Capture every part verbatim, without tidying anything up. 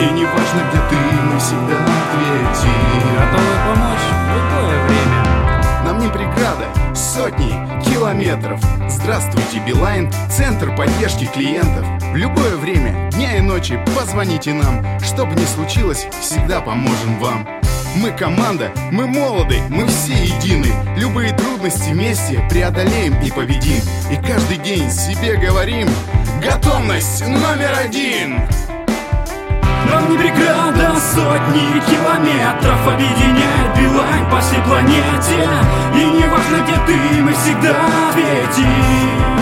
И не важно, где ты, мы всегда на ответе. Готовы помочь в любое время. Нам не преграда сотни километров. Здравствуйте, Билайн, центр поддержки клиентов. В любое время, дня и ночи, позвоните нам. Что бы ни случилось, всегда поможем вам. Мы команда, мы молоды, мы все едины. Любые трудности вместе преодолеем и победим. И каждый день себе говорим: готовность номер один. Нам не преграда сотни километров объединяет Билайн по всей планете. И не важно, где ты, мы всегда ответим.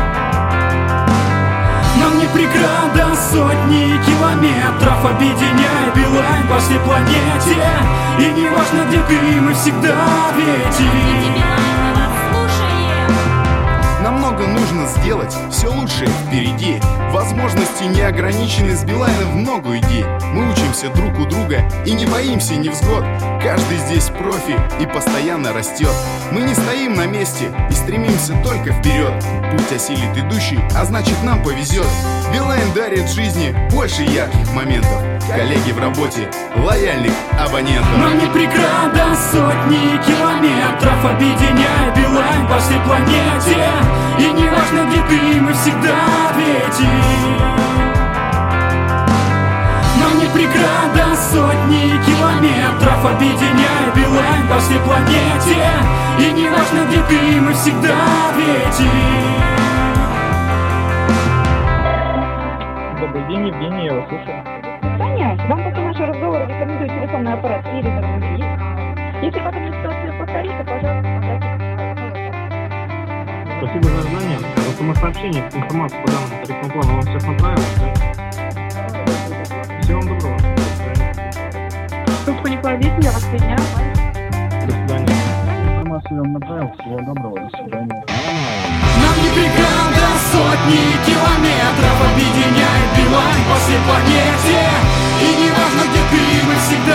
Нам не преграда сотни километров объединяет Билайн по всей планете. И не важно, где ты, мы всегда ответим. Нам много нужно сделать, все лучшее впереди. Возможности не ограничены, с Билайном в ногу иди. Мы учимся друг у друга и не боимся невзгод. Каждый здесь профи и постоянно растет. Мы не стоим на месте и стремимся только вперед. Путь осилит идущий, а значит нам повезет. Билайн дарит жизни больше ярких моментов. Коллеги в работе, лояльных абонентов. Нам не преграда сотни километров объединяет Билайн по всей планете. И не важно, где ты, мы всегда ответим. Нам не преграда сотни километров объединяет Билайн по всей планете. И не важно, где ты, мы всегда ответим. Добрый день, Евгений, я вас слушаю. Таня, вам после нашего разговора рекомендую телефонный аппарат Ирина Рубин. Если потом ситуация повторится, пожалуйста, обратитесь. Спасибо за знание. За самосообщение, информацию по данному тарифному плану вам всех понравилось, да? Всего вам доброго. Трубку не кладите, я вас соединяю. До свидания. Информацию вам направил. Всего доброго. До свидания. Нам не преграда сотни километров объединяет Билайн по всей планете. И не важно, где ты, мы всегда